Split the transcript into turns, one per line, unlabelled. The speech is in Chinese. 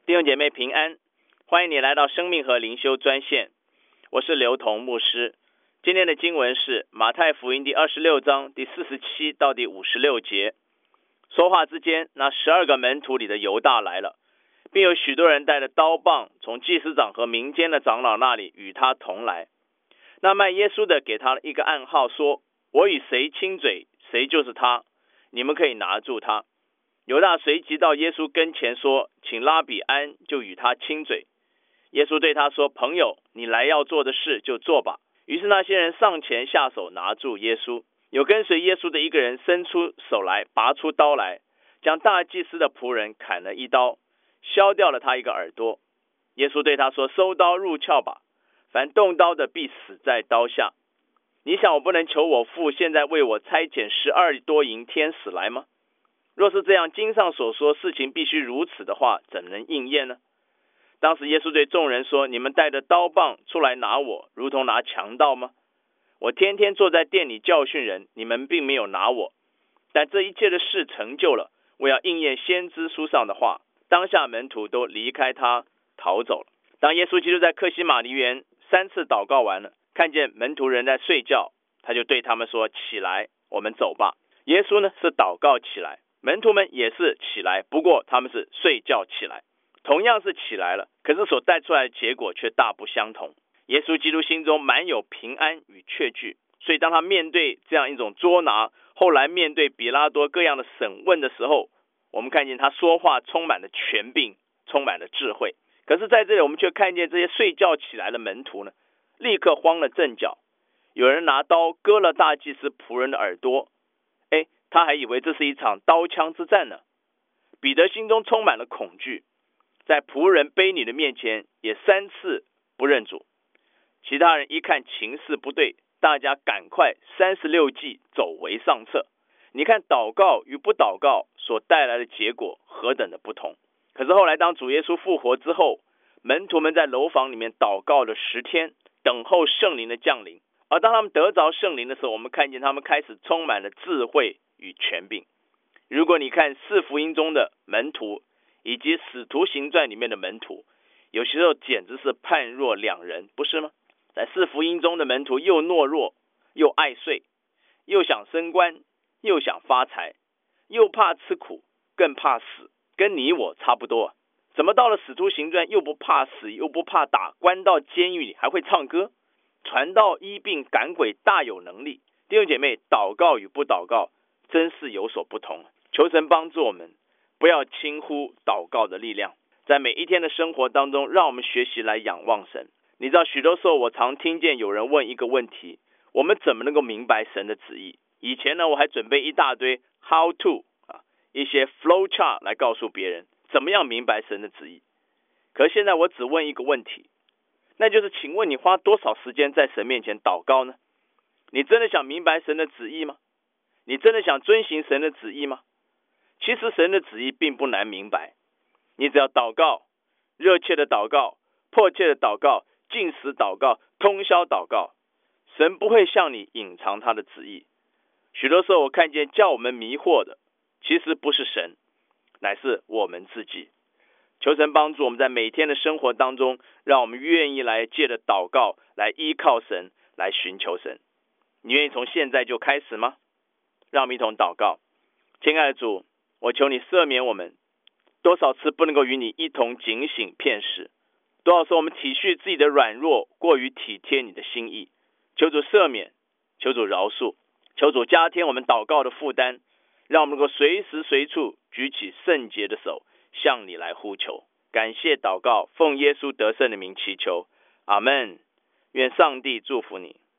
弟兄姐妹平安，欢迎你来到生命和灵修专线，我是刘同牧师。今天的经文是马太福音第26章第47到第56节。说话之间，那12个门徒里的犹大来了，并有许多人带着刀棒从祭司长和民间的长老那里与他同来。那卖耶稣的给他一个暗号，说：我与谁亲嘴，谁就是他，你们可以拿住他。犹大随即到耶稣跟前说：请拉比安，就与他亲嘴。耶稣对他说：朋友，你来要做的事就做吧。于是那些人上前下手拿住耶稣。有跟随耶稣的一个人伸出手来，拔出刀来，将大祭司的仆人砍了一刀，削掉了他一个耳朵。耶稣对他说：收刀入鞘吧，凡动刀的必死在刀下。你想我不能求我父现在为我差遣12多营天使来吗？若是这样，经上所说事情必须如此的话，怎能应验呢？当时耶稣对众人说：你们带着刀棒出来拿我，如同拿强盗吗？我天天坐在店里教训人，你们并没有拿我。但这一切的事成就了，我要应验先知书上的话。当下门徒都离开他逃走了。当耶稣基督在客西马尼园3次祷告完了，看见门徒人在睡觉，他就对他们说：起来，我们走吧。耶稣呢是祷告起来，门徒们也是起来，不过他们是睡觉起来，同样是起来了，可是所带出来的结果却大不相同。耶稣基督心中满有平安与确据，所以当他面对这样一种捉拿，后来面对比拉多各样的审问的时候，我们看见他说话充满了权柄，充满了智慧。可是在这里我们却看见这些睡觉起来的门徒呢，立刻慌了阵脚。有人拿刀割了大祭司仆人的耳朵，他还以为这是一场刀枪之战呢。彼得心中充满了恐惧，在仆人卑尼的面前也3次不认主。其他人一看情势不对，大家赶快36计走为上策。你看祷告与不祷告所带来的结果何等的不同。可是后来当主耶稣复活之后，门徒们在楼房里面祷告了10天，等候圣灵的降临。而当他们得着圣灵的时候，我们看见他们开始充满了智慧与权柄。如果你看4福音中的门徒以及使徒行传里面的门徒，有时候简直是判若两人，不是吗？在4福音中的门徒又懦弱又爱睡，又想升官又想发财，又怕吃苦更怕死，跟你我差不多。怎么到了使徒行传又不怕死又不怕打，关到监狱里还会唱歌，传道医病赶鬼大有能力。弟兄姐妹，祷告与不祷告真是有所不同。求神帮助我们不要轻忽祷告的力量，在每一天的生活当中，让我们学习来仰望神。你知道许多时候我常听见有人问一个问题，我们怎么能够明白神的旨意？以前呢，我还准备一大堆 how to 一些 flow chart 来告诉别人怎么样明白神的旨意。可是现在我只问一个问题，那就是请问你花多少时间在神面前祷告呢？你真的想明白神的旨意吗？你真的想遵行神的旨意吗？其实神的旨意并不难明白，你只要祷告，热切的祷告，迫切的祷告，禁食祷告，通宵祷告，神不会向你隐藏他的旨意。许多时候我看见叫我们迷惑的，其实不是神，乃是我们自己。求神帮助我们在每天的生活当中，让我们愿意来借着祷告来依靠神，来寻求神。你愿意从现在就开始吗？让我们一同祷告。亲爱的主，我求你赦免我们多少次不能够与你一同警醒片时，多少时候我们体恤自己的软弱，过于体贴你的心意。求主赦免，求主饶恕，求主加添我们祷告的负担，让我们能够随时随处举起圣洁的手向你来呼求。感谢祷告，奉耶稣得胜的名祈求，阿们。愿上帝祝福你。